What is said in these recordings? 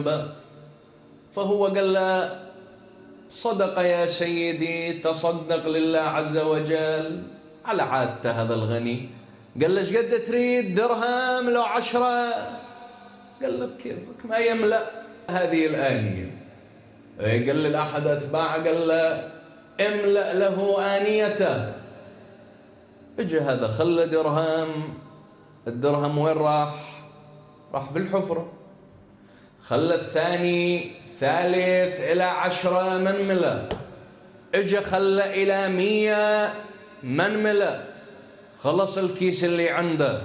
فهو قال له صدق يا سيدي، تصدق لله عز وجل. على عادته هذا الغني قال له ايش قد تريد؟ درهم لو 10؟ قال له بكيفك، ما يملأ هذه الآنية. قال لأحد أتباعه قال له املأ له آنيته. اجى هذا خلى درهم، الدرهم وين راح؟ راح بالحفرة. خلى الثاني، ثالث إلى 10 من ملأ. اجى خلى إلى 100 من ملأ. خلص الكيس اللي عنده،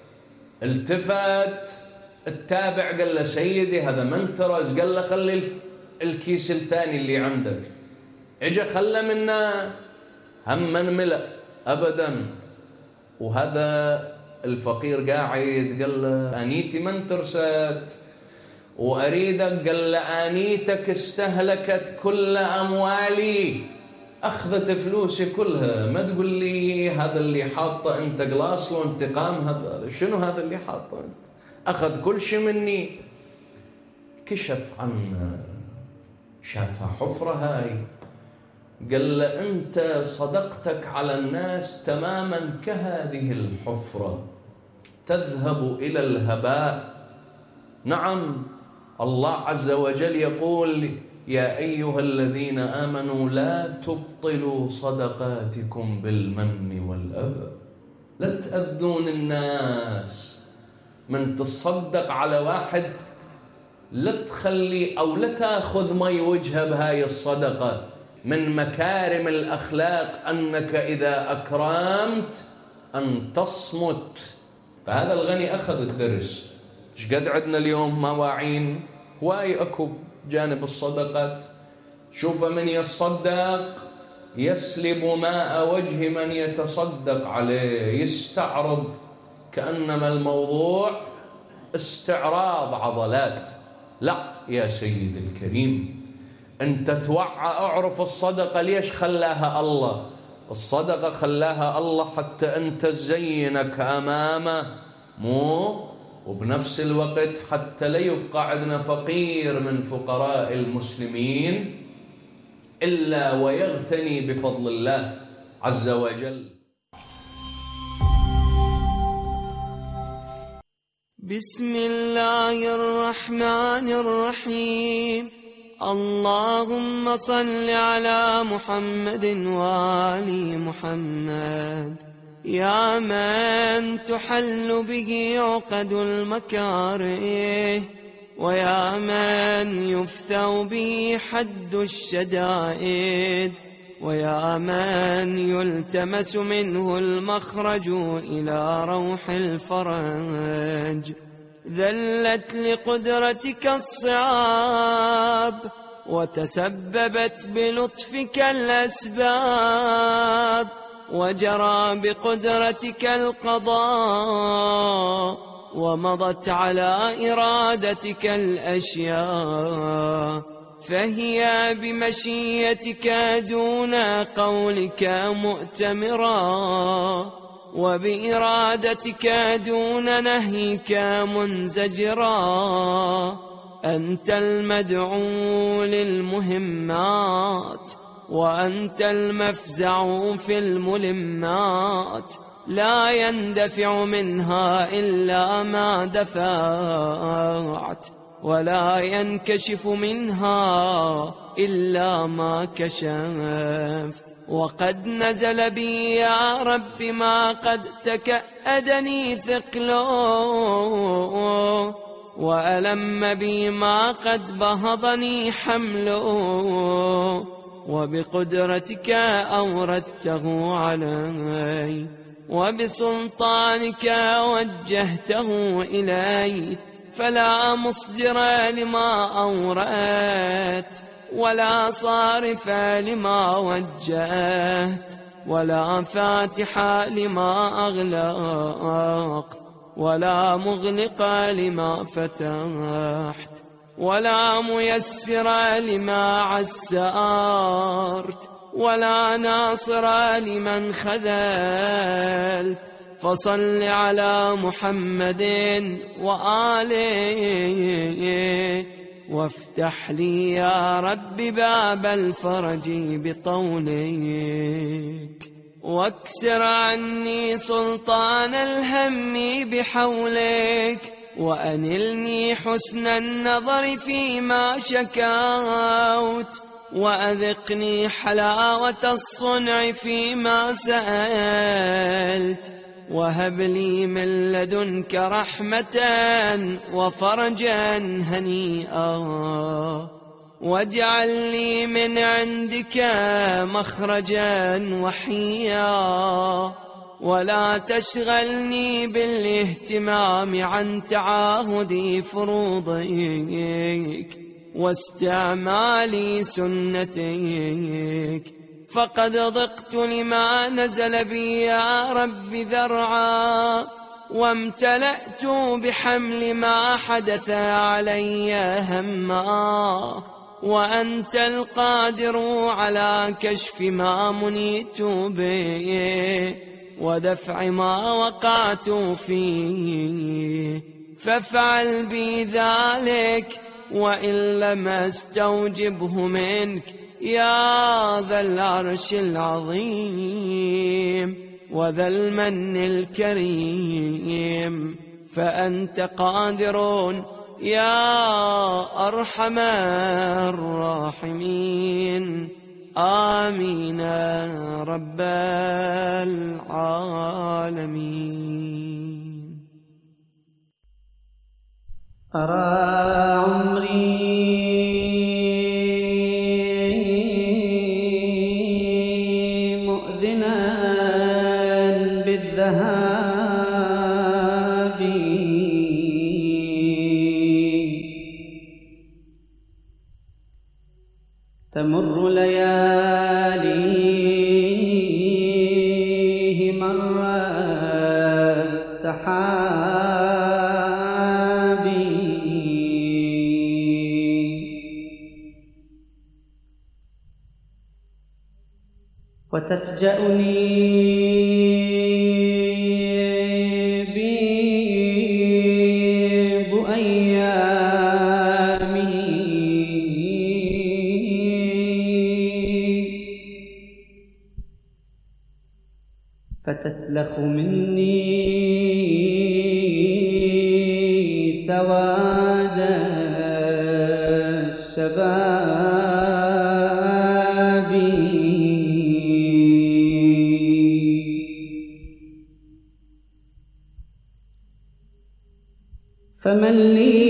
التفت التابع قال له سيدي هذا منترز. قال له خلي الكيس الثاني اللي عندك. اجى خلى منه هم من ملأ أبدا. وهذا الفقير قاعد قال له آنيتي من ترست وأريدك. قال له آنيتك استهلكت كل أموالي، أخذت فلوسي كلها. ما تقول لي هذا اللي حاطه أنت قلاص وانتقام، هذا شنو هذا اللي حاطه أنت؟ أخذ كل شيء مني. كشف عنه، شافها حفرة هاي. قال له أنت صدقتك على الناس تماما كهذه الحفرة، تذهب إلى الهباء. نعم، الله عز وجل يقول يا أيها الذين آمنوا لا تبطلوا صدقاتكم بالمن والأذى. لا تأذون الناس. من تصدق على واحد لا تخلي أو لا تأخذ مي وجهه بهاي الصدقة. من مكارم الأخلاق أنك إذا أكرمت أن تصمت. فهذا الغني أخذ الدرس. إيش قد عندنا اليوم مواعين هواي أكو جانب الصدقات. شوف من يتصدق يسلب ماء وجه من يتصدق عليه، يستعرض كأنما الموضوع استعراض عضلات. لا يا سيد الكريم، أنت توعى. أعرف الصدقة ليش خلاها الله. الصدقة خلاها الله حتى أنت تزينك أمامه، مو وبنفس الوقت حتى لا يبقى عندنا فقير من فقراء المسلمين إلا ويغتني بفضل الله عز وجل. بسم الله الرحمن الرحيم. اللهم صل على محمد وآل محمد. يا من تحل به عقد المكاره، ويا من يفثو به حد الشدائد، ويا من يلتمس منه المخرج إلى روح الفرج. ذلت لقدرتك الصعاب، وتسببت بلطفك الأسباب، وجرى بقدرتك القضاء، ومضت على إرادتك الأشياء. فهي بمشيتك دون قولك مؤتمرا، وبإرادتك دون نهيك منزجرا. أنت المدعو للمهمات، وأنت المفزع في الملمات. لا يندفع منها إلا ما دفعت، ولا ينكشف منها إلا ما كشفت. وقد نزل بي يا رب ما قد تكأدني ثقله، وألم بي ما قد بهضني حمله. وبقدرتك أوردته علي، وبسلطانك وجهته إلي. فلا مصدر لما أوردت، ولا صارف لما وجهت، ولا فاتح لما أغلقت، ولا مغلق لما فتحت، ولا ميسر لما عسرت، ولا ناصر لمن خذلت. فصل على محمد وآله وافتح لي يا رب باب الفرج بطولك، واكسر عني سلطان الهم بحولك، وأنلني حسن النظر فيما شكوت، وأذقني حلاوة الصنع فيما سألت، وهب لي من لدنك رحمة وفرجا هنيئا، واجعل لي من عندك مخرجا وحيا، ولا تشغلني بالاهتمام عن تعاهد فروضك واستعمال سنتك، فقد ضقت لما نزل بي يا رب ذرعا، وامتلأت بحمل ما حدث علي هما، وأنت القادر على كشف ما منيت به ودفع ما وقعت فيه، فافعل بي ذلك وإن لم استوجبه منك يا ذا العرش العظيم وذا المن الكريم، فأنت قادر يا أرحم الراحمين. آمين رب العالمين. أرى عمري مؤذنا بالذهاب، تمر لياليه مر السحاب، وتفجأني بيض أيامه، فتسلخ مني سواد الشباب، فمن لي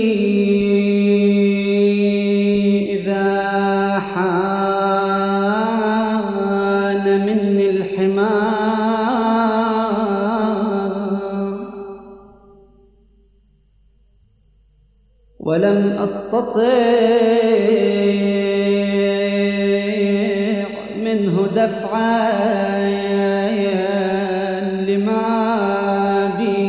إذا حان مني الحمام، ولم أستطع منه دفعا لما بي،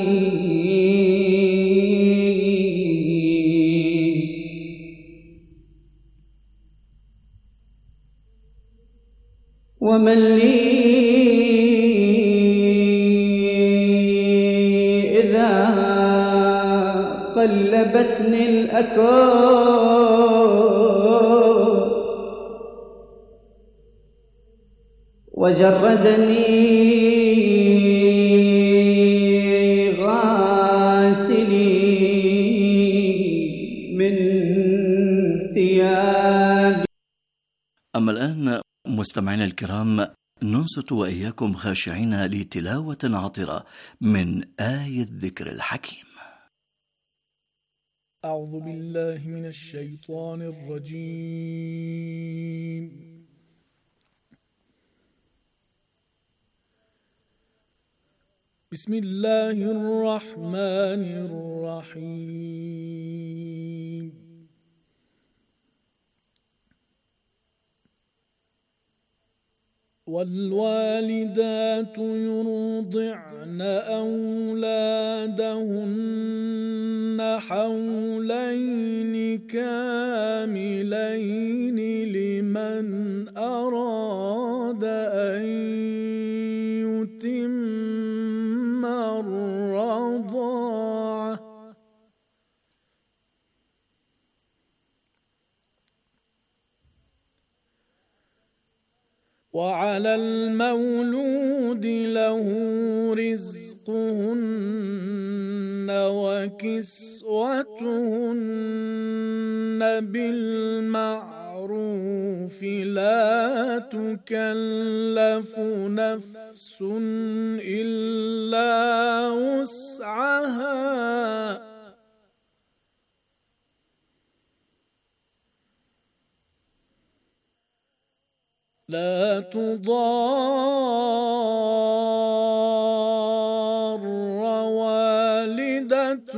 ومن لي إذا قلبتني الأكواب وجردني غاسلي من ثيابي. أما الآن مستمعينا الكرام، ننصت وإياكم خاشعين لتلاوة عطرة من آية الذكر الحكيم. أعوذ بالله من الشيطان الرجيم. بسم الله الرحمن الرحيم. والوالدات يرضعن أولادهن حولين كاملين لمن أراد أن يتم الرضاعة، وعلى المولود له رزقهن وكسوتهن بالمعروف لا تكلف نفس إلا وسعها لا تضار والدة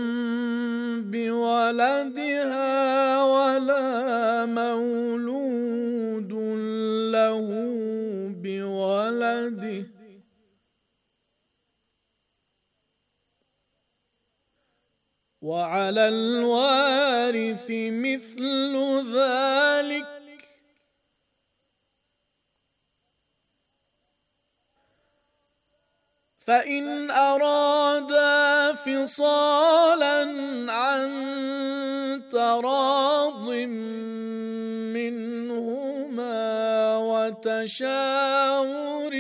بولدها ولا مولود له بولده وعلى الوارث مثل ذلك فإن أرادا فصالا عن تراض منهما وتشاور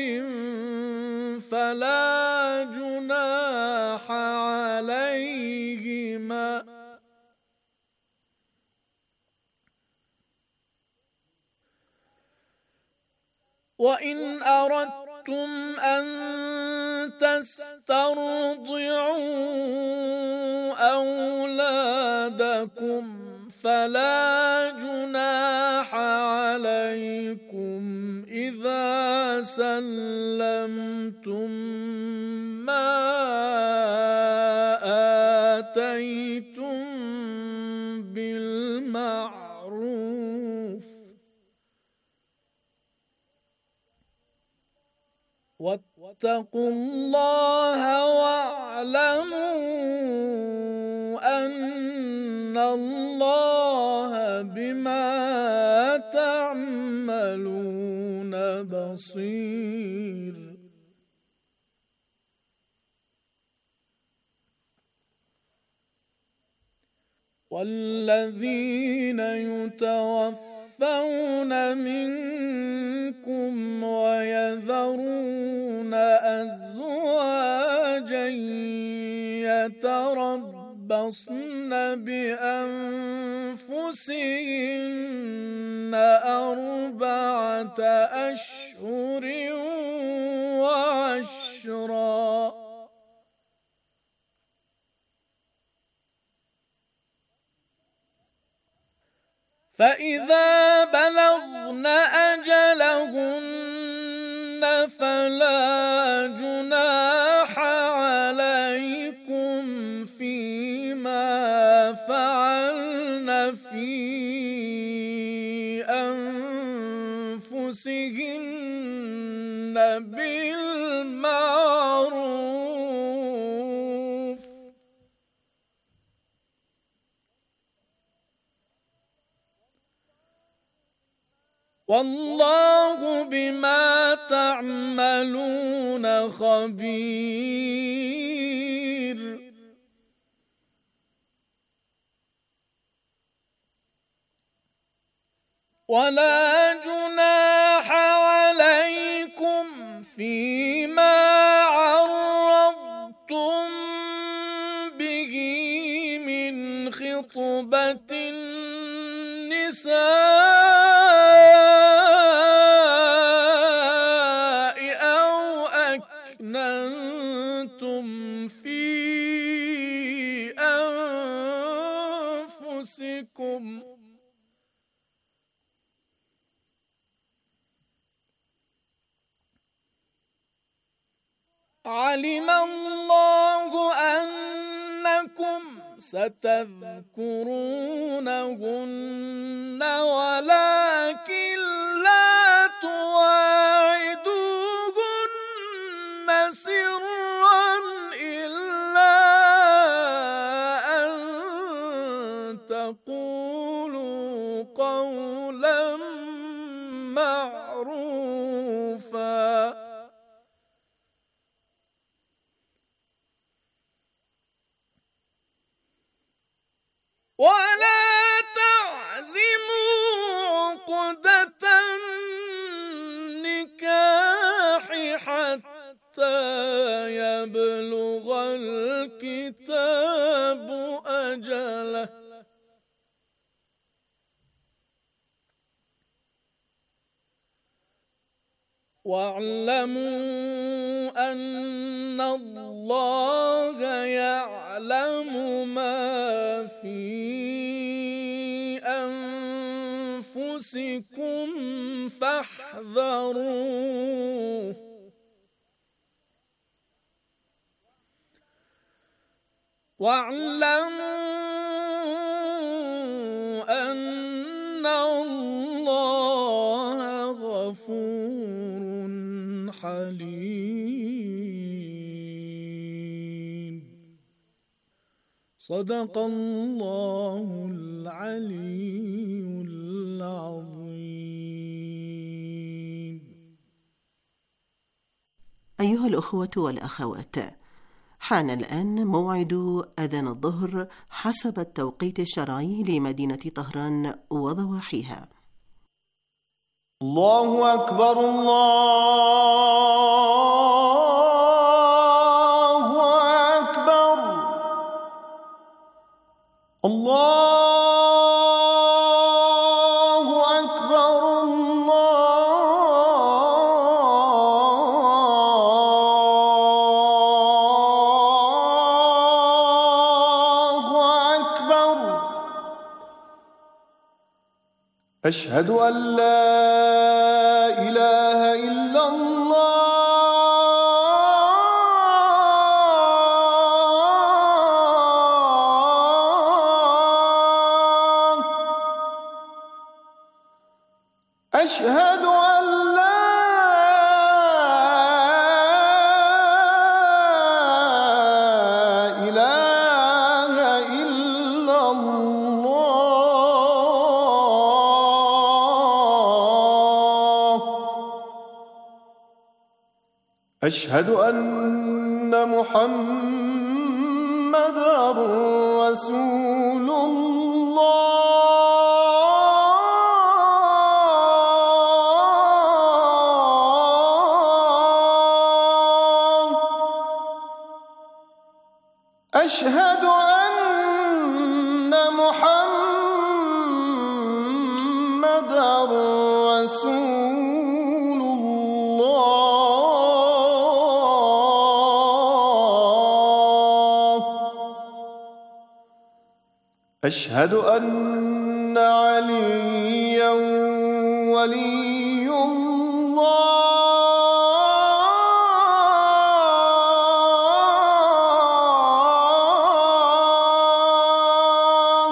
فلا جناح عليهما وإن أردتم أن تسترضعوا أولادكم فلا جناح عليكم إذا سلمتم ما آتيتم بالمعروف واتقوا الله واعلموا أن الله بما تعملون بصير. والذين يتوفون منكم ويذرون أزواجا يتربصن بأنفسهن 4 أشهر وعشرا فإذا بلغن أجلهن فلا جناح عليكم فيما فعلن في أنفسهن بالمعروف والله بما تعملون خبير. ولا جناح عليكم فيما عرضتم به من خطبة النساء أو أكننتم في أنفسكم علم الله أنكم ستذكرونهن ولكن لا تواعدوهن سرا إلا أن تقولوا قولا معروفا ولا تعزموا عقدة النكاح يبلغ الكتاب أجله واعلموا أن الله يعلم ما في أنفسكم فاحذروه واعلموا أن الله غفور حليم. صدق الله العلي العظيم. أيها الأخوة والأخوات، حان الآن موعد أذان الظهر حسب التوقيت الشرعي لمدينة طهران وضواحيها. الله أكبر الله أكبر الله أكبر الله أكبر. أشهد أن لا إله إلا الله. أشهد أن لا إله إلا الله. أشهد أن محمدًا رسول الله. أشهد أن محمدًا رسول الله. أشهد أن عليا ولي الله.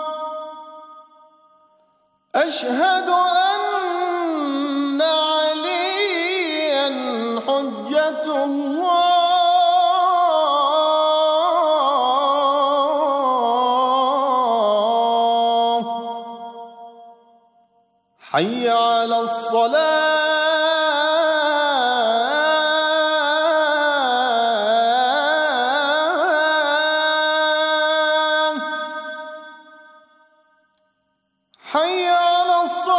أشهد أن عليا حجة الله. حي على الصلاة. حي على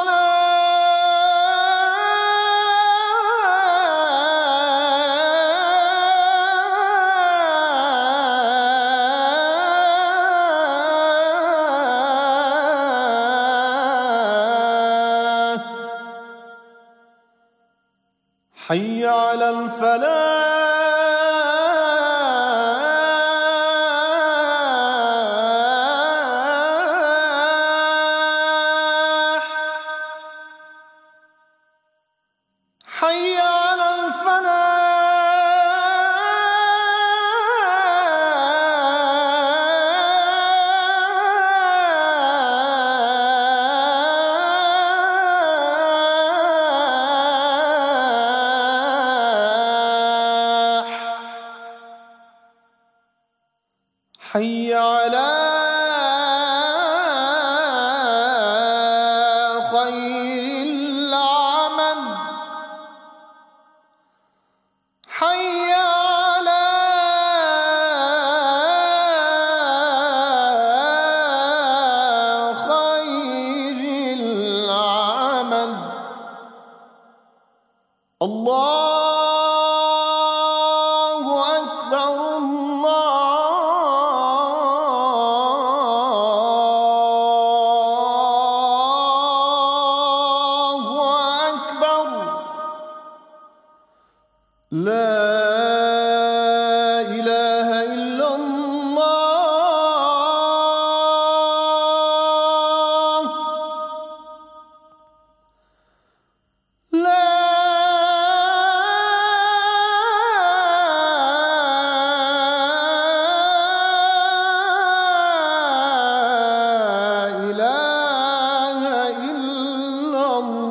الصلاة. حي على الفلاح. حي على الفلاح. حي على خير العمل. حي على خير العمل. الله لا إله إلا الله لا إله إلا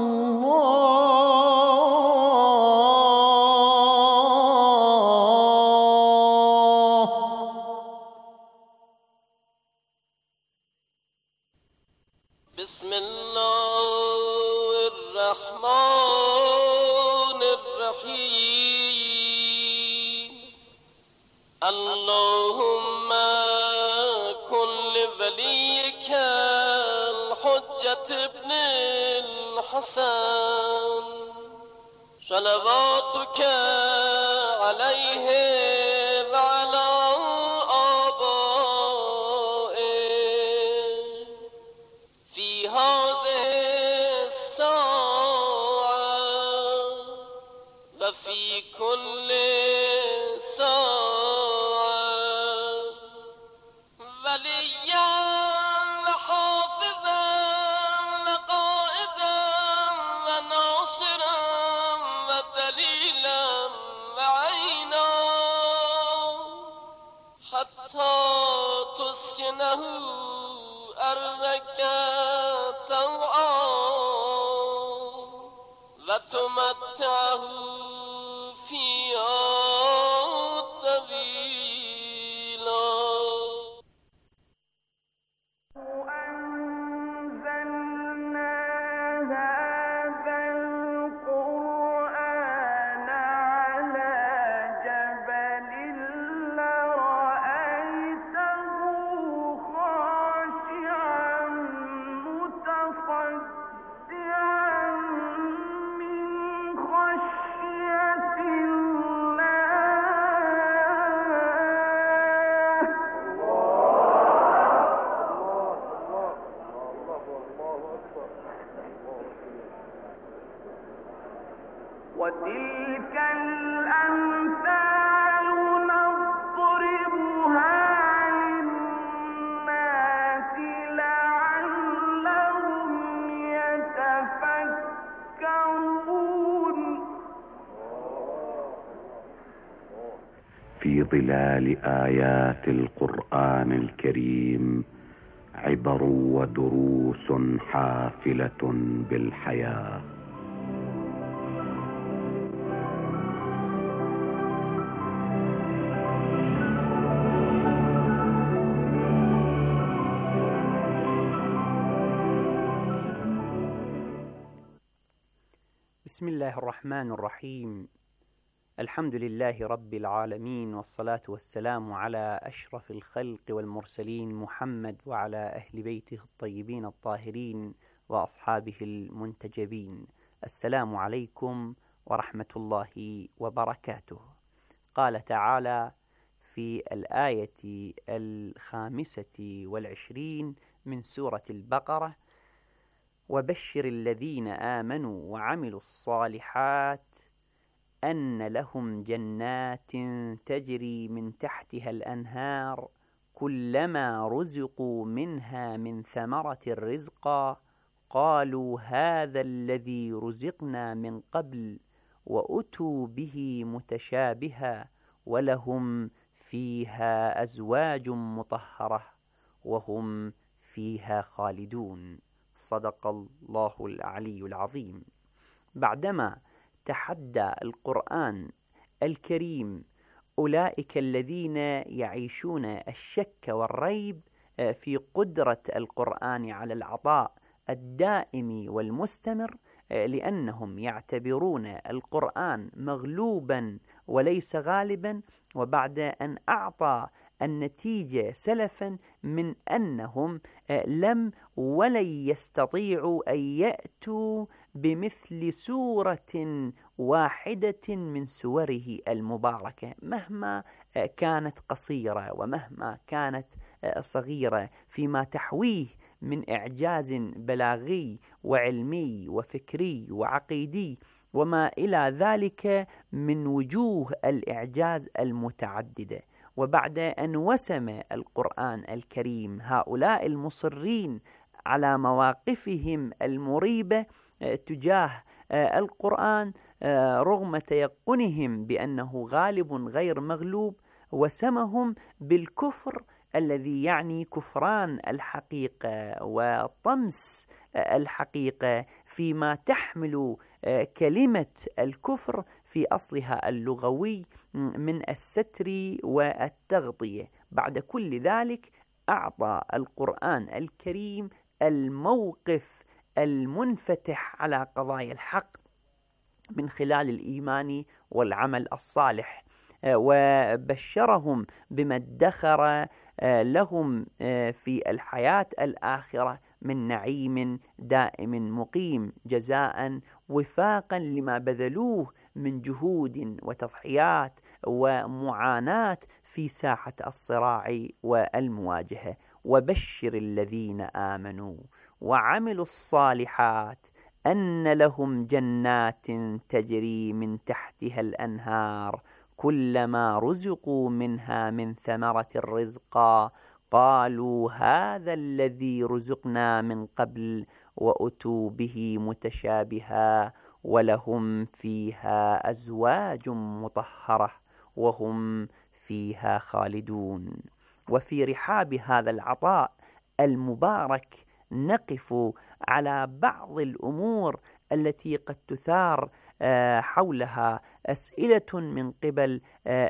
الله. بسم الله الرحمن الرحيم. اللهم كن لوليك الحجة ابن الحسن صلواتك عليه وعلى آبائه في هذه الساعة وفي كل ساعة وليا وحافظا وقائدا وناصرا ودليلا وعينا حتى تسكنه أرضك طوعا وتمتعه فيها طويلا. أنزلنا هذا القرآن على جبل لرأيته خاشعا متصدعا من خشية الله. وتلك الأمثال نضربها للناس لعلهم يتفكرون. في ظلال آيات القرآن الكريم عبر ودروس حافلة بالحياة. بسم الله الرحمن الرحيم. الحمد لله رب العالمين، والصلاة والسلام على أشرف الخلق والمرسلين محمد وعلى أهل بيته الطيبين الطاهرين وأصحابه المنتجبين. السلام عليكم ورحمة الله وبركاته. قال تعالى في الآية 25 من سورة البقرة: وبشر الذين آمنوا وعملوا الصالحات أن لهم جنات تجري من تحتها الأنهار كلما رزقوا منها من ثمرة رزقا قالوا هذا الذي رزقنا من قبل وأتوا به متشابها ولهم فيها أزواج مطهرة وهم فيها خالدون. صدق الله العلي العظيم. بعدما تحدى القرآن الكريم أولئك الذين يعيشون الشك والريب في قدرة القرآن على العطاء الدائم والمستمر، لأنهم يعتبرون القرآن مغلوبا وليس غالبا، وبعد أن أعطى النتيجة سلفا من أنهم لم ولن يستطيعوا أن يأتوا بمثل سورة واحدة من سوره المباركة مهما كانت قصيرة ومهما كانت صغيرة فيما تحويه من إعجاز بلاغي وعلمي وفكري وعقيدي، وما إلى ذلك من وجوه الإعجاز المتعددة. وبعد أن وسم القرآن الكريم هؤلاء المصرين على مواقفهم المريبة تجاه القرآن رغم تيقنهم بأنه غالب غير مغلوب، وسمهم بالكفر الذي يعني كفران الحقيقة وطمس الحقيقة، فيما تحمل كلمة الكفر في أصلها اللغوي من الستر والتغطية. بعد كل ذلك أعطى القرآن الكريم الموقف المنفتح على قضايا الحق من خلال الإيمان والعمل الصالح، وبشرهم بما ادخر لهم في الحياة الآخرة من نعيم دائم مقيم، جزاء وفاقا لما بذلوه من جهود وتضحيات ومعاناة في ساحة الصراع والمواجهة. وبشر الذين آمنوا وعملوا الصالحات أن لهم جنات تجري من تحتها الأنهار كلما رزقوا منها من ثمرة رزقا قالوا هذا الذي رزقنا من قبل وأتوا به متشابها ولهم فيها أزواج مطهرة وهم فيها خالدون. وفي رحاب هذا العطاء المبارك نقف على بعض الأمور التي قد تثار حولها أسئلة من قبل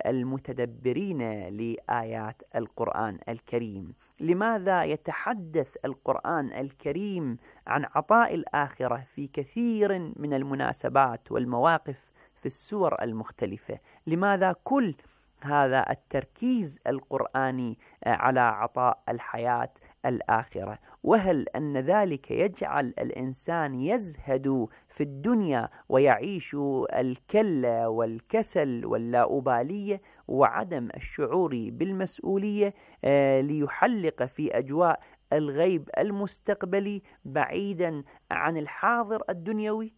المتدبرين لآيات القرآن الكريم. لماذا يتحدث القرآن الكريم عن عطاء الآخرة في كثير من المناسبات والمواقف في السور المختلفة؟ لماذا كل هذا التركيز القرآني على عطاء الحياة الآخرة؟ وهل أن ذلك يجعل الإنسان يزهد في الدنيا ويعيش الكلة والكسل واللاؤبالية وعدم الشعور بالمسؤولية ليحلق في أجواء الغيب المستقبلي بعيدا عن الحاضر الدنيوي؟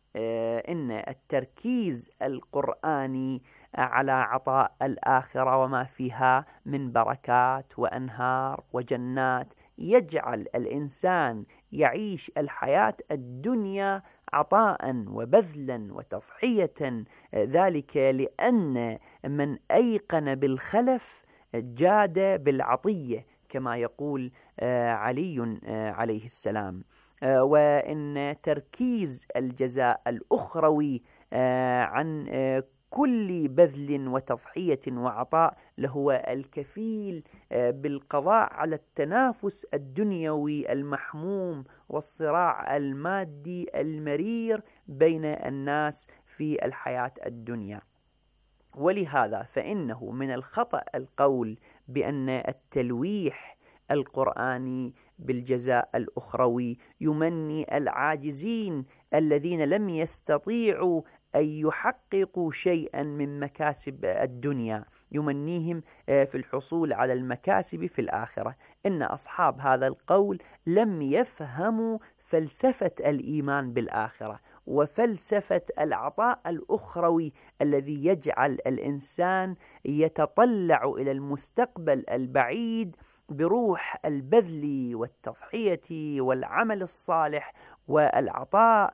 إن التركيز القرآني على عطاء الآخرة وما فيها من بركات وأنهار وجنات يجعل الإنسان يعيش الحياة الدنيا عطاء وبذلا وتضحية، ذلك لأن من أيقن بالخلف جاد بالعطية كما يقول علي عليه السلام. وإن تركيز الجزاء الأخروي عن كل بذل وتضحية وعطاء لهو الكفيل بالقضاء على التنافس الدنيوي المحموم والصراع المادي المرير بين الناس في الحياة الدنيا. ولهذا فإنه من الخطأ القول بأن التلويح القرآني بالجزاء الأخروي يمني العاجزين الذين لم يستطيعوا أن يحققوا شيئا من مكاسب الدنيا، يمنيهم في الحصول على المكاسب في الآخرة. إن أصحاب هذا القول لم يفهموا فلسفة الإيمان بالآخرة وفلسفة العطاء الأخروي الذي يجعل الإنسان يتطلع إلى المستقبل البعيد بروح البذل والتضحية والعمل الصالح والعطاء.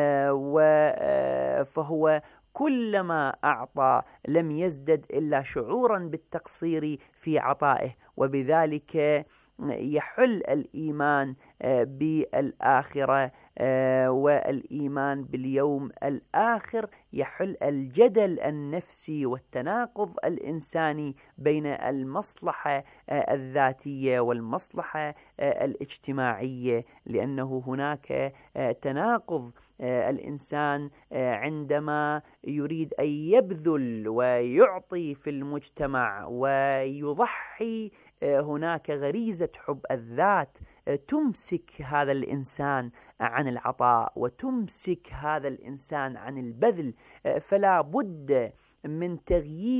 فهو كلما أعطى لم يزدد إلا شعورا بالتقصير في عطائه، وبذلك يحل الإيمان بالآخرة والإيمان باليوم الآخر، يحل الجدل النفسي والتناقض الإنساني بين المصلحة الذاتية والمصلحة الاجتماعية، لأنه هناك تناقض. الإنسان عندما يريد أن يبذل ويعطي في المجتمع ويضحي، هناك غريزة حب الذات تمسك هذا الإنسان عن العطاء وتمسك هذا الإنسان عن البذل. فلا بد من تغيير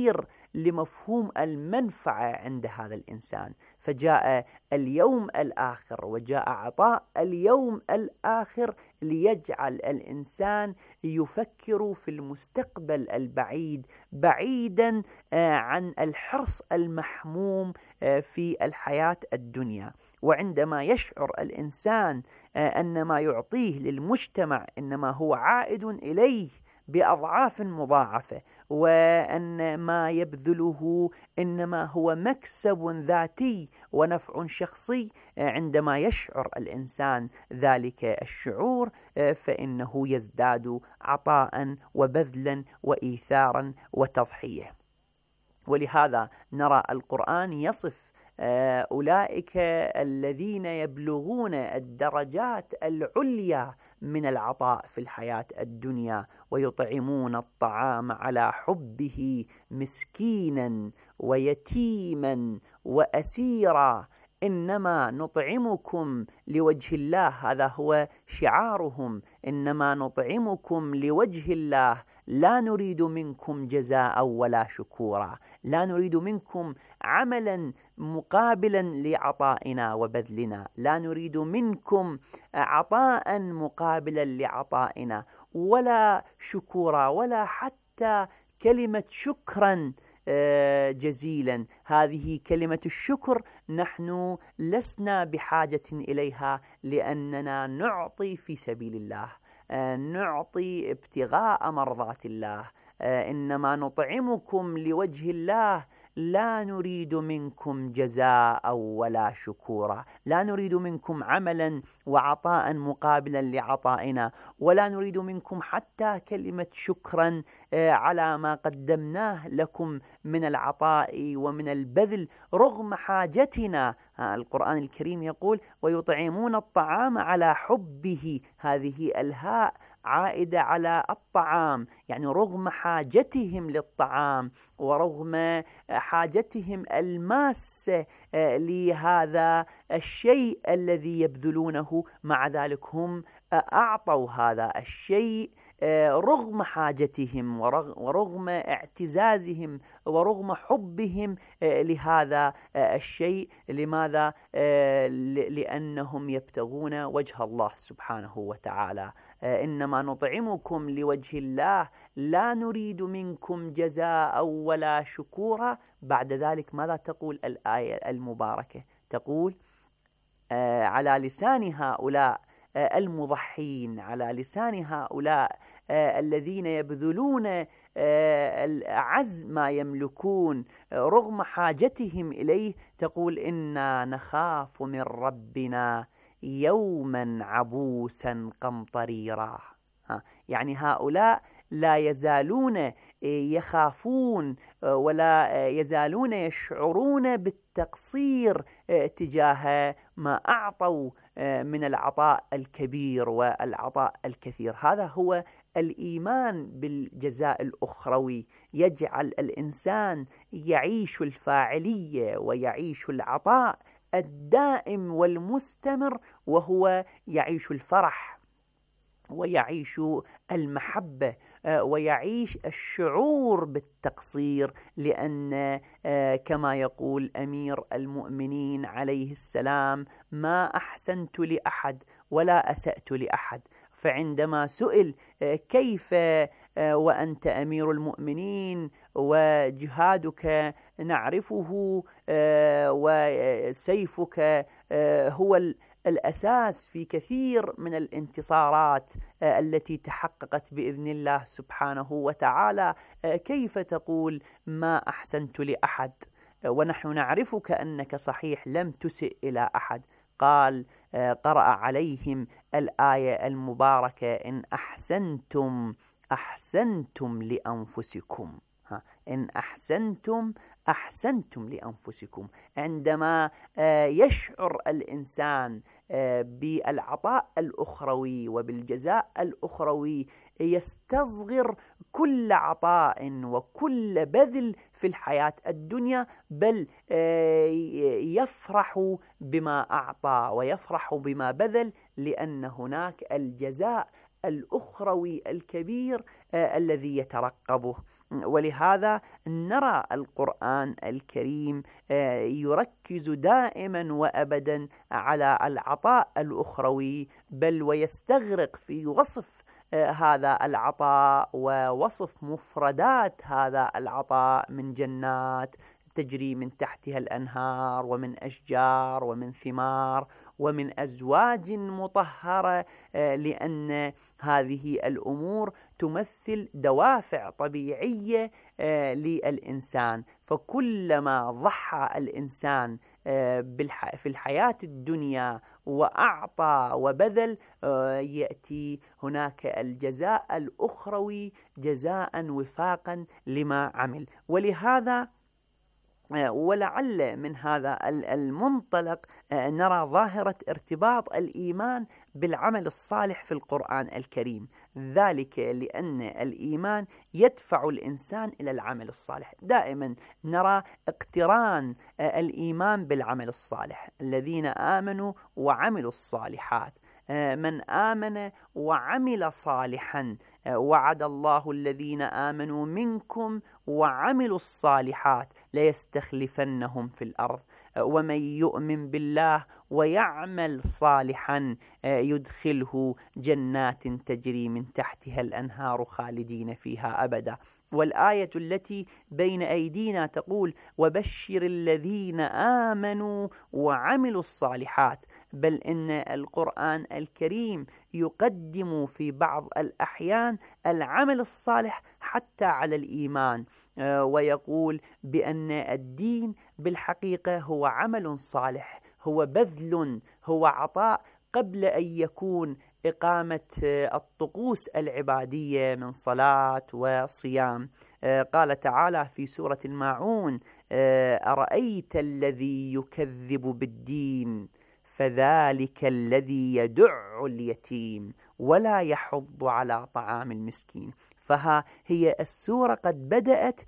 لمفهوم المنفعة عند هذا الإنسان. فجاء اليوم الآخر وجاء عطاء اليوم الآخر ليجعل الإنسان يفكر في المستقبل البعيد، بعيدا عن الحرص المحموم في الحياة الدنيا. وعندما يشعر الإنسان أن ما يعطيه للمجتمع إنما هو عائد إليه بأضعاف مضاعفة، وأن ما يبذله إنما هو مكسب ذاتي ونفع شخصي، عندما يشعر الإنسان ذلك الشعور فإنه يزداد عطاء وبذلا وإيثارا وتضحية. ولهذا نرى القرآن يصف أولئك الذين يبلغون الدرجات العليا من العطاء في الحياة الدنيا، ويطعمون الطعام على حبه مسكينا ويتيما وأسيرا إنما نطعمكم لوجه الله. هذا هو شعارهم، إنما نطعمكم لوجه الله لا نريد منكم جزاء ولا شكورا، لا نريد منكم عملا مقابلا لعطائنا وبذلنا، لا نريد منكم عطاء مقابلا لعطائنا ولا شكورا ولا حتى كلمة شكرا جزيلا. هذه كلمة الشكر نحن لسنا بحاجة إليها، لأننا نعطي في سبيل الله، نعطي ابتغاء مرضات الله. إنما نطعمكم لوجه الله لا نريد منكم جزاء ولا شكورا، لا نريد منكم عملا وعطاء مقابلا لعطائنا، ولا نريد منكم حتى كلمة شكرا على ما قدمناه لكم من العطاء ومن البذل رغم حاجتنا. القرآن الكريم يقول ويطعمون الطعام على حبه، هذه الهاء عائدة على الطعام، يعني رغم حاجتهم للطعام ورغم حاجتهم الماسة لهذا الشيء الذي يبذلونه، مع ذلك هم أعطوا هذا الشيء رغم حاجتهم ورغم اعتزازهم ورغم حبهم لهذا الشيء. لماذا؟ لأنهم يبتغون وجه الله سبحانه وتعالى. إنما نطعمكم لوجه الله لا نريد منكم جزاء ولا شكورا. بعد ذلك ماذا تقول الآية المباركة؟ تقول على لسان هؤلاء المضحين، على لسان هؤلاء الذين يبذلون أعز ما يملكون رغم حاجتهم إليه، تقول إنا نخاف من ربنا يوما عبوسا قمطريرا. يعني هؤلاء لا يزالون يخافون ولا يزالون يشعرون بالتقصير تجاه ما أعطوا من العطاء الكبير والعطاء الكثير. هذا هو الإيمان بالجزاء الأخروي، يجعل الإنسان يعيش الفاعلية ويعيش العطاء الدائم والمستمر، وهو يعيش الفرح ويعيش المحبة ويعيش الشعور بالتقصير، لأن كما يقول أمير المؤمنين عليه السلام ما أحسنت لأحد ولا أسأت لأحد. فعندما سئل كيف وأنت أمير المؤمنين وجهادك نعرفه وسيفك هو الأساس في كثير من الانتصارات التي تحققت بإذن الله سبحانه وتعالى، كيف تقول ما أحسنت لأحد ونحن نعرفك أنك صحيح لم تسئ إلى أحد؟ قال قرأ عليهم الآية المباركة إن أحسنتم أحسنتم لأنفسكم. إن أحسنتم أحسنتم لأنفسكم. عندما يشعر الإنسان بالعطاء الأخروي وبالجزاء الأخروي يستصغر كل عطاء وكل بذل في الحياة الدنيا، بل يفرح بما أعطى ويفرح بما بذل، لأن هناك الجزاء الأخروي الكبير الذي يترقبه. ولهذا نرى القرآن الكريم يركز دائما وأبدا على العطاء الأخروي، بل ويستغرق في وصف هذا العطاء ووصف مفردات هذا العطاء من جنات تجري من تحتها الأنهار، ومن أشجار، ومن ثمار، ومن أزواج مطهرة، لأن هذه الأمور تمثل دوافع طبيعية للإنسان. فكلما ضحى الإنسان في الحياة الدنيا وأعطى وبذل، يأتي هناك الجزاء الأخروي جزاء وفاقا لما عمل. ولهذا ولعل من هذا المنطلق نرى ظاهرة ارتباط الإيمان بالعمل الصالح في القرآن الكريم، ذلك لأن الإيمان يدفع الإنسان إلى العمل الصالح. دائما نرى اقتران الإيمان بالعمل الصالح، الذين آمنوا وعملوا الصالحات، من آمن وعمل صالحا وعد الله الذين آمنوا منكم وعملوا الصالحات ليستخلفنهم في الأرض ومن يؤمن بالله ويعمل صالحا يدخله جنات تجري من تحتها الأنهار خالدين فيها أبدا. والآية التي بين أيدينا تقول وبشر الذين آمنوا وعملوا الصالحات، بل إن القرآن الكريم يقدم في بعض الأحيان العمل الصالح حتى على الإيمان، ويقول بأن الدين بالحقيقة هو عمل صالح، هو بذل، هو عطاء قبل أن يكون إقامة الطقوس العبادية من صلاة وصيام. قال تعالى في سورة الماعون أرأيت الذي يكذب بالدين فذلك الذي يدع اليتيم ولا يحض على طعام المسكين. فها هي السورة قد بدأت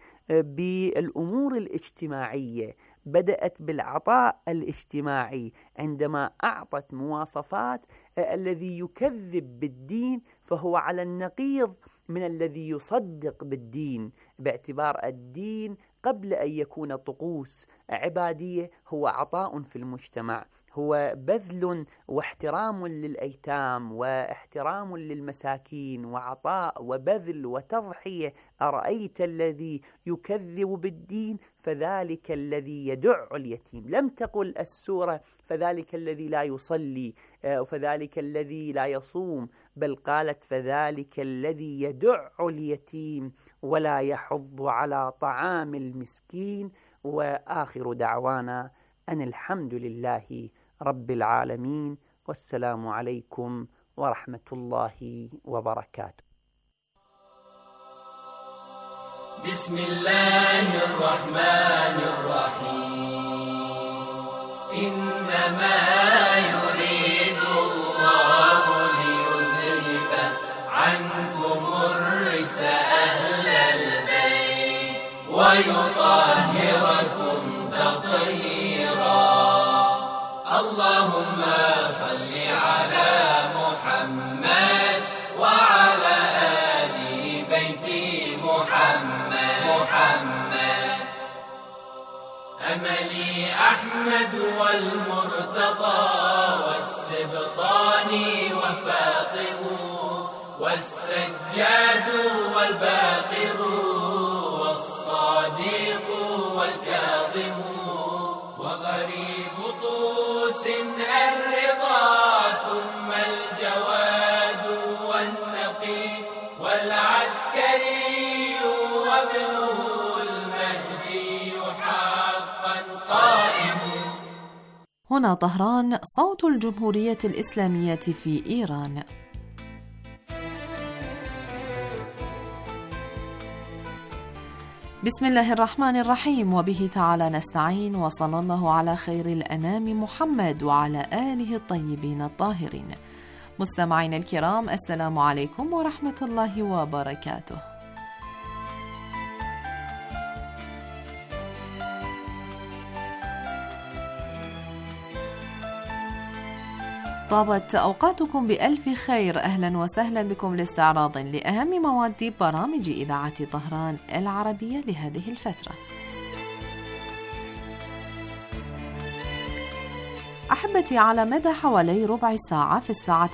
بالأمور الاجتماعية، بدأت بالعطاء الاجتماعي عندما أعطت مواصفات الذي يكذب بالدين فهو على النقيض من الذي يصدق بالدين، باعتبار الدين قبل أن يكون طقوس عبادية هو عطاء في المجتمع، هو بذل واحترام للأيتام واحترام للمساكين وعطاء وبذل وتضحية. أرأيت الذي يكذب بالدين فذلك الذي يدع اليتيم. لم تقل السورة فذلك الذي لا يصلي فذلك الذي لا يصوم، بل قالت فذلك الذي يدع اليتيم ولا يحض على طعام المسكين. وآخر دعوانا أن الحمد لله رب العالمين، والسلام عليكم ورحمة الله وبركاته. بسم الله الرحمن الرحيم. إنما يريد الله ليذهب عنكم الرجس أهل البيت ويطهركم تطهيرا. اللهم صل على محمد وعلى آل بيت محمد. أملي أحمد والمرتضى والسبطان وفاطم والسجاد والباقر والصادق والكاظم وغريب طوس الرضا ثم الجواد والنقي والعسكري وابنه المهدي حقا قائم. هنا طهران، صوت الجمهورية الإسلامية في إيران. بسم الله الرحمن الرحيم، وبه تعالى نستعين، وصلى الله على خير الأنام محمد وعلى آله الطيبين الطاهرين. مستمعين الكرام، السلام عليكم ورحمة الله وبركاته. طابت أوقاتكم بألف خير. أهلا وسهلا بكم لاستعراض لأهم مواد برامج إذاعة طهران العربية لهذه الفترة. أحبتي، على مدى حوالي ربع ساعة في الساعة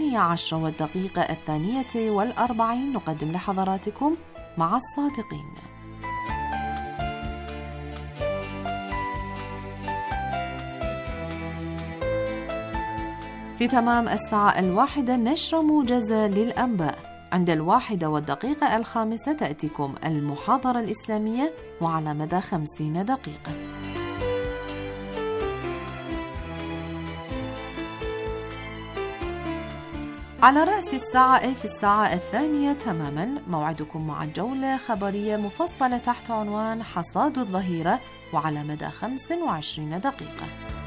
12:02 نقدم لحضراتكم مع الصادقين. في تمام الساعة 1 نشرة موجزة للأنباء. عند 1:05 تأتيكم المحاضرة الإسلامية وعلى مدى 50 دقيقة. على رأس الساعة في الساعة 2 تماما موعدكم مع جولة خبرية مفصلة تحت عنوان حصاد الظهيرة وعلى مدى 25 دقيقة.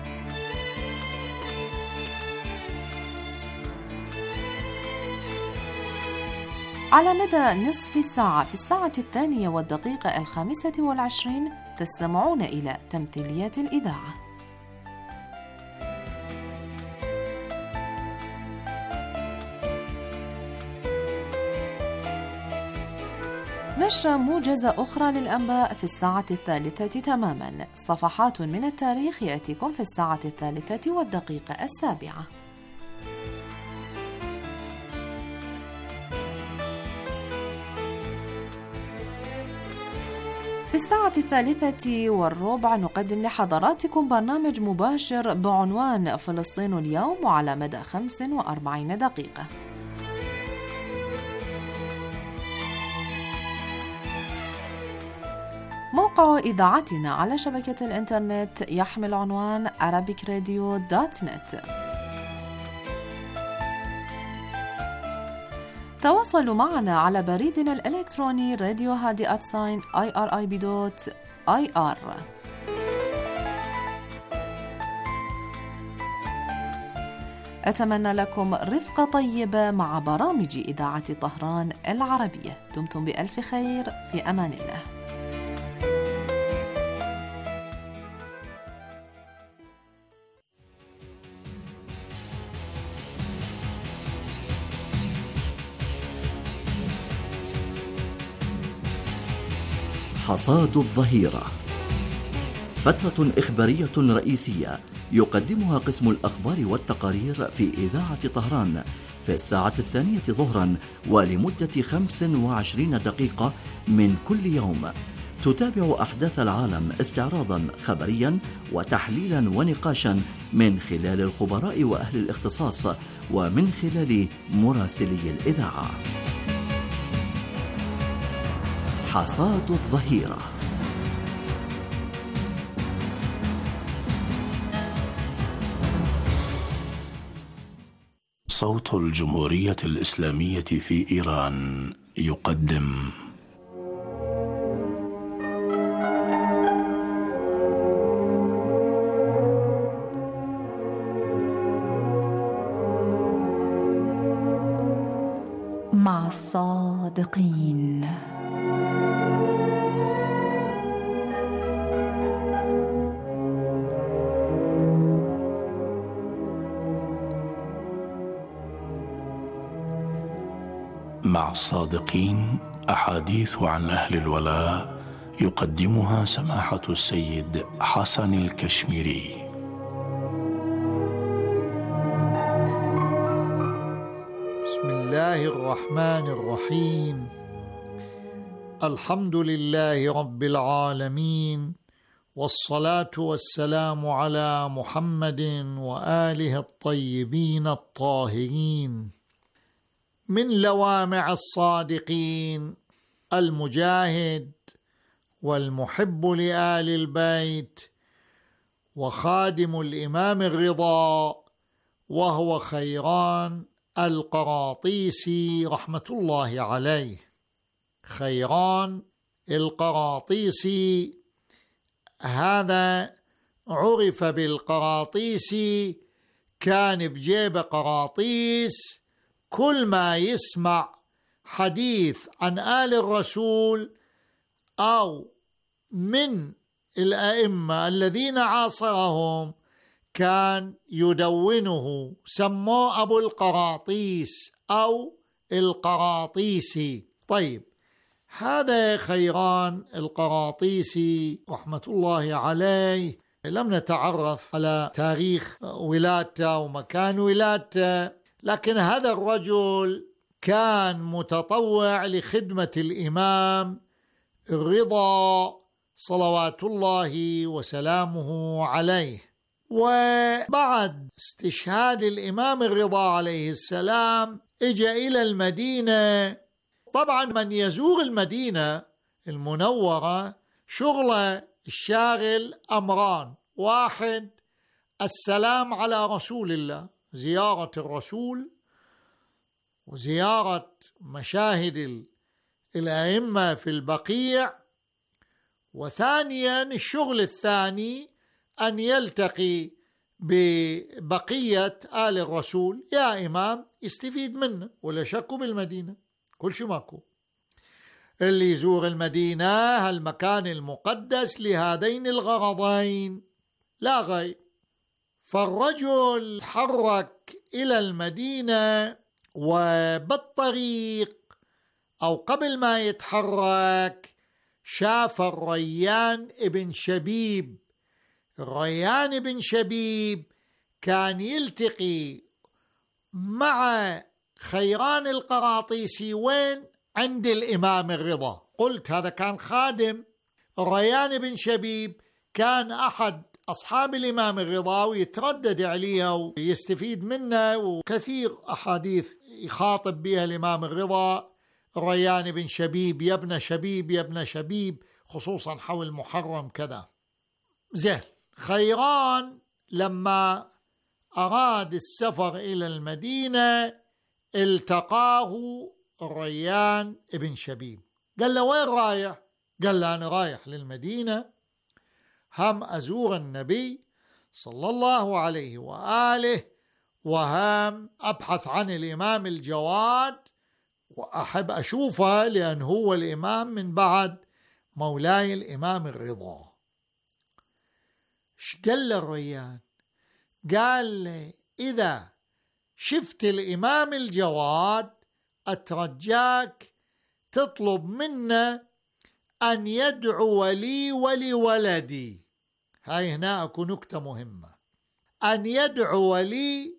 على مدى نصف ساعة في الساعة 2:25 تستمعون إلى تمثيليات الإذاعة. نشرة موجزة أخرى للأنباء في الساعة 3 تماما. صفحات من التاريخ يأتيكم في الساعة 3:07. في الساعة 3:15 نقدم لحضراتكم برنامج مباشر بعنوان فلسطين اليوم وعلى مدى 45 دقيقة. موقع إذاعتنا على شبكة الإنترنت يحمل عنوان arabicradio.net. تواصلوا معنا على بريدنا الإلكتروني radio@irib.ir. أتمنى لكم رفقة طيبة مع برامج إذاعة طهران العربية. دمتم بألف خير، في أمان الله. حصاد الظهيرة، فترة إخبارية رئيسية يقدمها قسم الأخبار والتقارير في إذاعة طهران في الساعة 2 ظهرا ولمدة 25 دقيقة من كل يوم. تتابع أحداث العالم استعراضا خبريا وتحليلا ونقاشا من خلال الخبراء وأهل الاختصاص ومن خلال مراسلي الإذاعة. حصاد الظهيرة. صوت الجمهورية الإسلامية في إيران يقدم مع الصادقين. مع الصادقين أحاديث عن أهل الولاء يقدمها سماحة السيد حسن الكشميري. بسم الله الرحمن الرحيم. الحمد لله رب العالمين، والصلاة والسلام على محمد وآله الطيبين الطاهرين. من لوامع الصادقين المجاهد والمحب لآل البيت وخادم الإمام الرضا، وهو خيران القراطيسي رحمة الله عليه. خيران القراطيسي هذا عرف بالقراطيسي، كان بجيب قراطيس، كل ما يسمع حديث عن آل الرسول أو من الأئمة الذين عاصرهم كان يدونه، سموه أبو القراطيس أو القراطيسي. طيب، هذا خيران القراطيسي رحمة الله عليه لم نتعرف على تاريخ ولادته ومكان ولادته، لكن هذا الرجل كان متطوع لخدمة الإمام الرضا صلوات الله وسلامه عليه. وبعد استشهاد الإمام الرضا عليه السلام اجى إلى المدينة. طبعا من يزور المدينة المنورة شغله الشاغل أمران: واحد، السلام على رسول الله، زيارة الرسول وزيارة مشاهد الأئمة في البقيع. وثانيا الشغل الثاني أن يلتقي ببقية آل الرسول، يا إمام يستفيد منه، ولا شك بالمدينة كل شيء ماكو. اللي يزور المدينة هالمكان المقدس لهذين الغرضين لا غير. فالرجل تحرك إلى المدينة، وبالطريق أو قبل ما يتحرك شاف الريان ابن شبيب. الريان بن شبيب كان يلتقي مع خيران القراطيسي وين؟ عند الإمام الرضا. قلت هذا كان خادم. الريان بن شبيب كان أحد أصحاب الإمام الرضا ويتردد عليه ويستفيد منه، وكثير أحاديث يخاطب بها الإمام الرضا: الريان بن شبيب، يا ابن شبيب، يا ابن شبيب، خصوصا حول محرم كذا. زين، خيران لما أراد السفر إلى المدينة التقاه الريان ابن شبيب. قال له: وين رايح؟ قال له: أنا رايح للمدينة، هم أزور النبي صلى الله عليه وآله، وهم أبحث عن الإمام الجواد، وأحب أشوفه لأن هو الإمام من بعد مولاي الإمام الرضا. ايش قال له الريان؟ قال له: إذا شفت الإمام الجواد أترجاك تطلب منا أن يدعو لي ولولدي. هاي هنا أكو نكتة مهمة: أن يدعو لي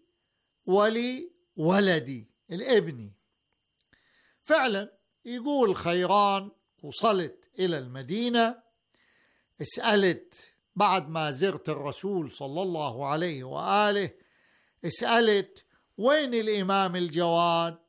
ولولدي الابني. فعلا يقول خيران: وصلت إلى المدينة، اسألت بعد ما زرت الرسول صلى الله عليه وآله، اسألت وين الإمام الجواد.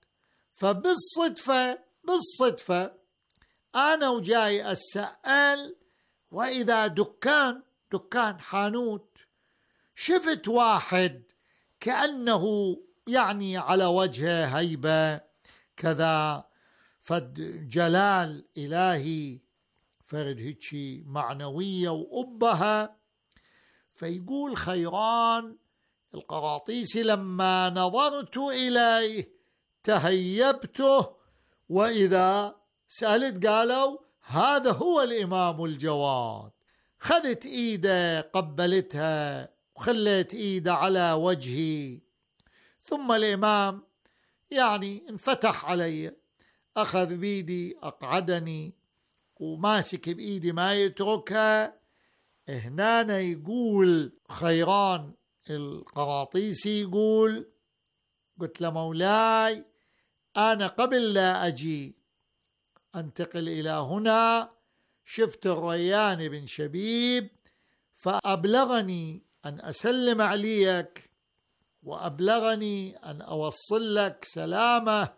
فبالصدفة أنا وجاي أسأل، وإذا دكان حانوت، شفت واحد كأنه يعني على وجهه هيبة كذا، فد جلال إلهي، فرد هيك معنوية وأبها. فيقول خيران القراطيسي: لما نظرت إليه تهيبته، وإذا سألت قالوا: هذا هو الإمام الجواد. خذت إيده قبلتها وخلت إيده على وجهي، ثم الإمام يعني انفتح علي، أخذ بيدي أقعدني وماسك بإيدي ما يتركها. هنا يقول خيران القراطيسي يقول: قلت له: مولاي، أنا قبل لا أجي أنتقل إلى هنا شفت الريان بن شبيب، فأبلغني أن أسلم عليك، وأبلغني أن أوصل لك سلامه،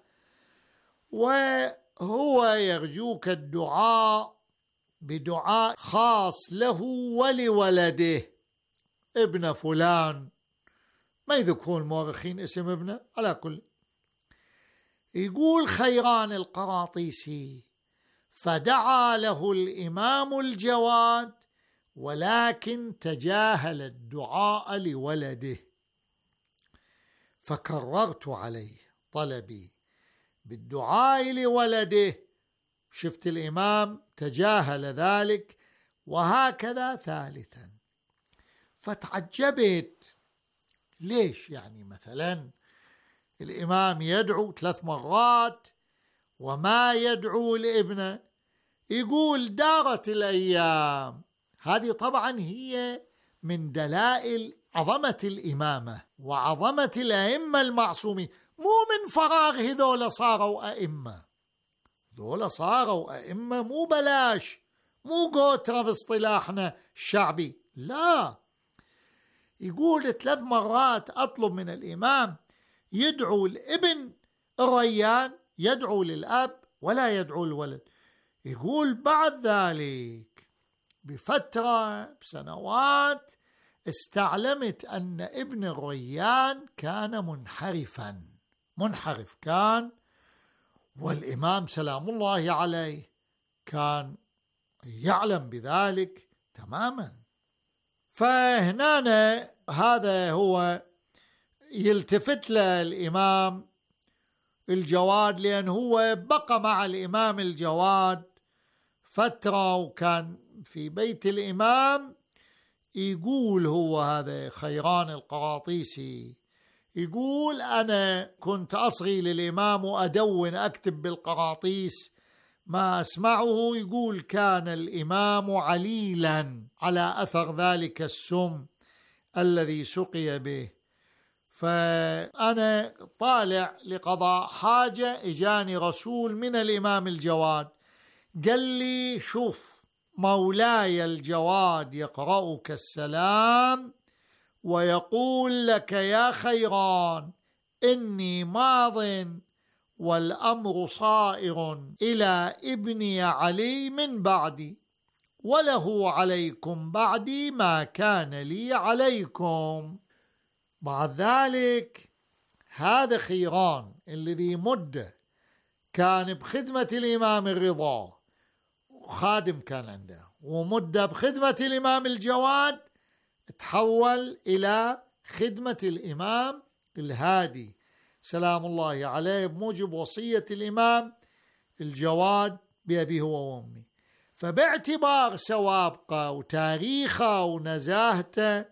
وهو يرجوك الدعاء بدعاء خاص له ولولده ابن فلان. ما يذكرون المؤرخين اسم ابنه. على كل، يقول خيران القراطيسي: فدعا له الإمام الجواد، ولكن تجاهل الدعاء لولده، فكررت عليه طلبي بالدعاء لولده. شفت الإمام تجاهل ذلك، وهكذا ثالثا. فتعجبت ليش؟ يعني مثلا الإمام يدعو 3 مرات وما يدعو لابنه، يقول دارت الأيام. هذه طبعا هي من دلائل عظمة الإمامة وعظمة الأئمة المعصومين. مو من فراغ هذول صاروا أئمة، هذول صاروا أئمة مو بلاش، مو قوترة باصطلاحنا الشعبي، لا. يقول 3 مرات أطلب من الإمام يدعو الابن الريان، يدعو للأب ولا يدعو الولد. يقول بعد ذلك بفترة بسنوات استعلمت أن ابن الريان كان منحرف كان، والإمام سلام الله عليه كان يعلم بذلك تماما. فهنا هذا هو يلتفت له الإمام الجواد، لأن هو بقى مع الإمام الجواد فترة وكان في بيت الإمام. يقول هو هذا خيران القراطيسي، يقول أنا كنت أصغي للإمام وأدون أكتب بالقراطيس ما أسمعه. يقول كان الإمام عليلا على أثر ذلك السم الذي سقي به. فأنا طالع لقضاء حاجة، إجاني رسول من الإمام الجواد قال لي شوف مولاي الجواد يقرأك السلام ويقول لك يا خيران إني ماض والأمر صائر إلى ابني علي من بعدي، وله عليكم بعدي ما كان لي عليكم. بعد ذلك هذا خيران الذي مدة كان بخدمة الإمام الرضا، خادم كان عنده، ومدة بخدمة الإمام الجواد، تحول إلى خدمة الإمام الهادي سلام الله عليه بموجب وصية الإمام الجواد بأبيه وأمي. فباعتبار سوابقه وتاريخه ونزاهته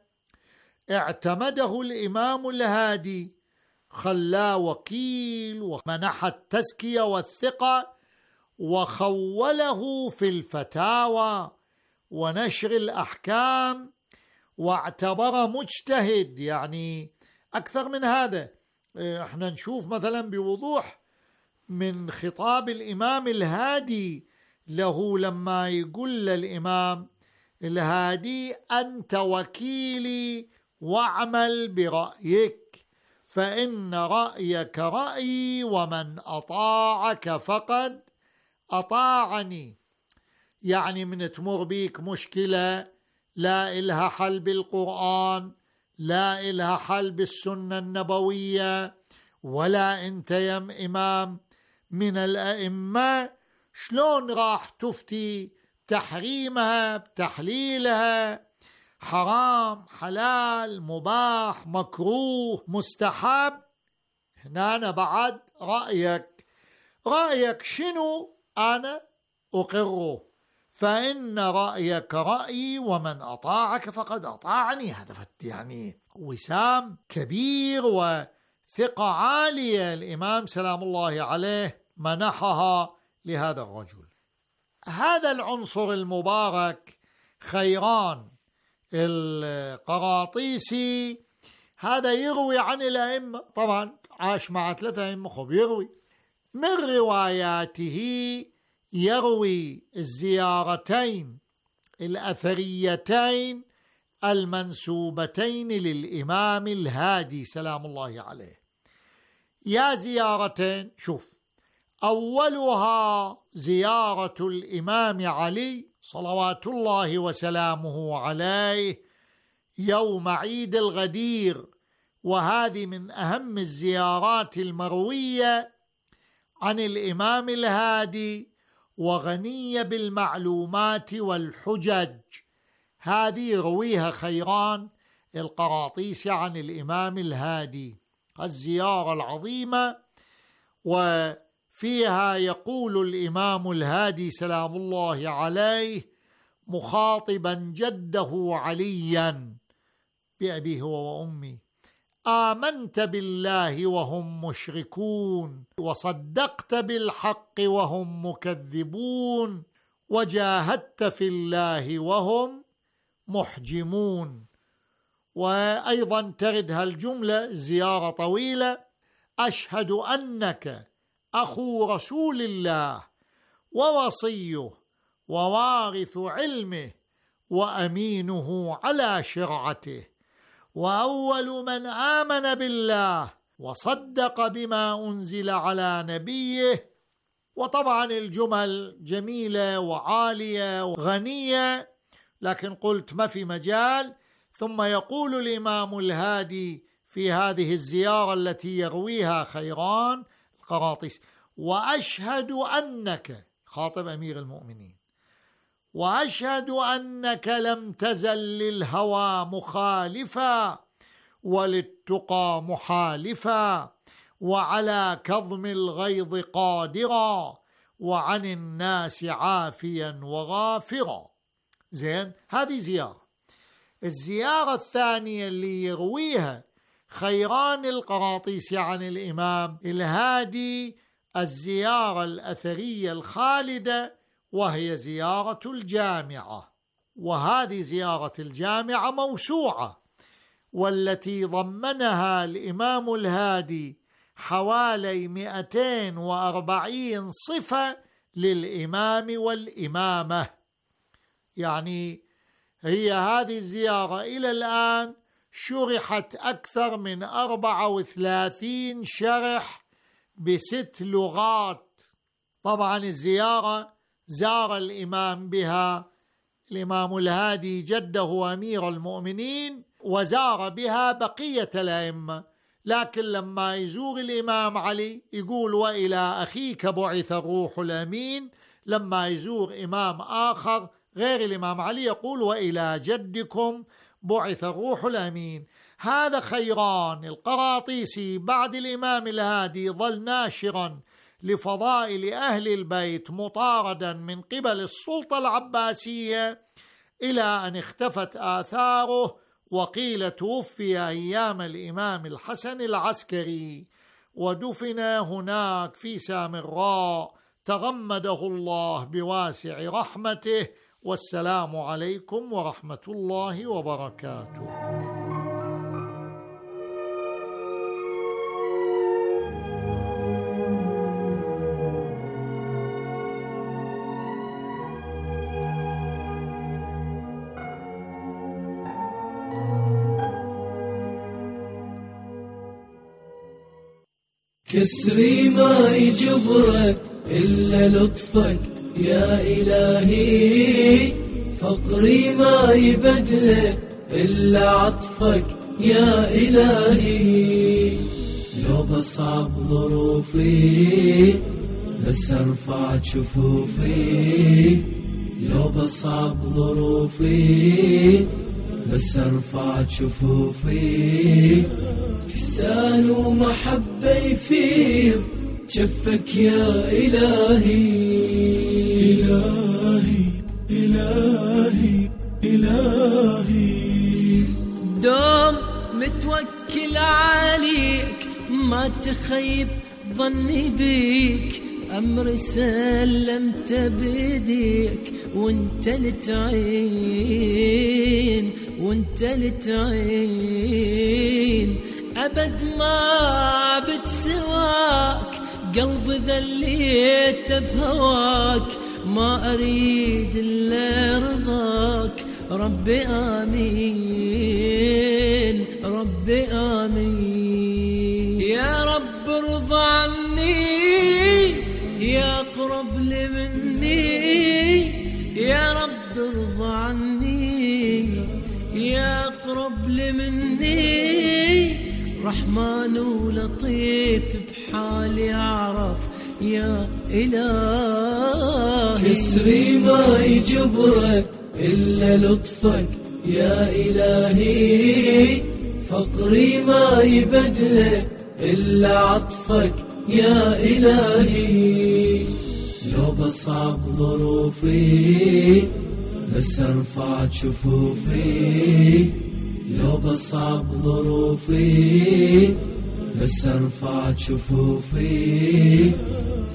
اعتمده الإمام الهادي، خلاه وكيل ومنح التزكية والثقة، وخوله في الفتاوى ونشر الأحكام، واعتبره مجتهد. يعني أكثر من هذا احنا نشوف مثلا بوضوح من خطاب الإمام الهادي له لما يقول للإمام الهادي أنت وكيلي واعمل برأيك، فإن رأيك رأيي ومن أطاعك فقد أطاعني. يعني من تمر بيك مشكلة لا إلها حل بالقرآن، لا إلها حل بالسنة النبوية، ولا أنت يم إمام من الأئمة، شلون راح تفتي تحريمها بتحليلها، حرام حلال مباح مكروه مستحب؟ هنا أنا بعد رأيك شنو أنا أقره، فإن رأيك رأيي ومن أطاعك فقد أطاعني. هذا يعني وسام كبير وثقة عالية الإمام سلام الله عليه منحها لهذا الرجل. هذا العنصر المبارك خيران القراطيسي هذا يروي عن الأئمة، طبعا عاش مع 3 أئمة، خب يروي من رواياته، يروي الزيارتين الأثريتين المنسوبتين للإمام الهادي سلام الله عليه. يا زيارتين، شوف، أولها زيارة الإمام علي صلوات الله وسلامه عليه يوم عيد الغدير، وهذه من أهم الزيارات المروية عن الإمام الهادي، وغنية بالمعلومات والحجج. هذه يرويها خيران القراطيسي عن الإمام الهادي، الزيارة العظيمة، وفيها يقول الإمام الهادي سلام الله عليه مخاطبا جده عليا بأبيه وأمي: آمنت بالله وهم مشركون، وصدقت بالحق وهم مكذبون، وجاهدت في الله وهم محجمون. وأيضا ترد هالجملة زيارة طويلة: أشهد أنك أخو رسول الله ووصيه ووارث علمه وأمينه على شرعته، وأول من آمن بالله وصدق بما أنزل على نبيه. وطبعا الجمل جميلة وعالية وغنية، لكن قلت ما في مجال. ثم يقول الإمام الهادي في هذه الزيارة التي يرويها خيران القراطيسي: وأشهد أنك، خاطب أمير المؤمنين، وأشهد أنك لم تزل للهوى مخالفا وللتقى محالفا، وعلى كظم الغيظ قادرا، وعن الناس عافيا وغافرا. زين، هذه زيارة. الزيارة الثانية اللي يرويها خيران القراطيسي عن الإمام الهادي الزيارة الأثرية الخالدة، وهي زيارة الجامعة. وهذه زيارة الجامعة موسوعة، والتي ضمنها الإمام الهادي حوالي 240 صفة للإمام والإمامة. يعني هي هذه الزيارة إلى الآن شرحت أكثر من 34 شرح ب6 لغات. طبعا الزيارة زار الإمام بها الإمام الهادي جده أمير المؤمنين، وزار بها بقية الأئمة، لكن لما يزور الإمام علي يقول: وإلى أخيك بعث الروح الأمين. لما يزور إمام آخر غير الإمام علي يقول: وإلى جدكم بعث الروح الأمين. هذا خيران القراطيسي بعد الإمام الهادي ظل ناشرا لفضائل أهل البيت، مطاردا من قبل السلطة العباسية إلى أن اختفت آثاره، وقيل توفي أيام الإمام الحسن العسكري، ودفن هناك في سامراء، تغمده الله بواسع رحمته. والسلام عليكم ورحمة الله وبركاته. كسري ما يجبرك إلا لطفك يا إلهي، فقري ما يبدلك إلا عطفك يا إلهي. لو بصعب ظروفي بس أرفع شفوفي، لو بصعب ظروفي بس أرفع شفوفي. إحسان ومحبة يفيض شفك يا إلهي. إلهي إلهي إلهي، دوم متوكل عليك، ما تخيب ظني بيك، أمر سلمت بيديك، وانت لتعين وانت لتعين. أبد ما بتسواك، قلب ذليت بهواك، ما أريد إلا رضاك. ربي آمين ربي آمين. يا رب ارضى عني، يا قرب لي مني، يا رب ارضى عني، يا قرب لي مني. رحمن ولطيف بحالي أعرف يا إلهي. كسري ما يجبرك إلا لطفك يا إلهي، فقري ما يبدلك إلا عطفك يا إلهي. لو بصعب ظروفي بس أرفع شفوفي، لو بصعب ظروفي بس ارفع شفوفي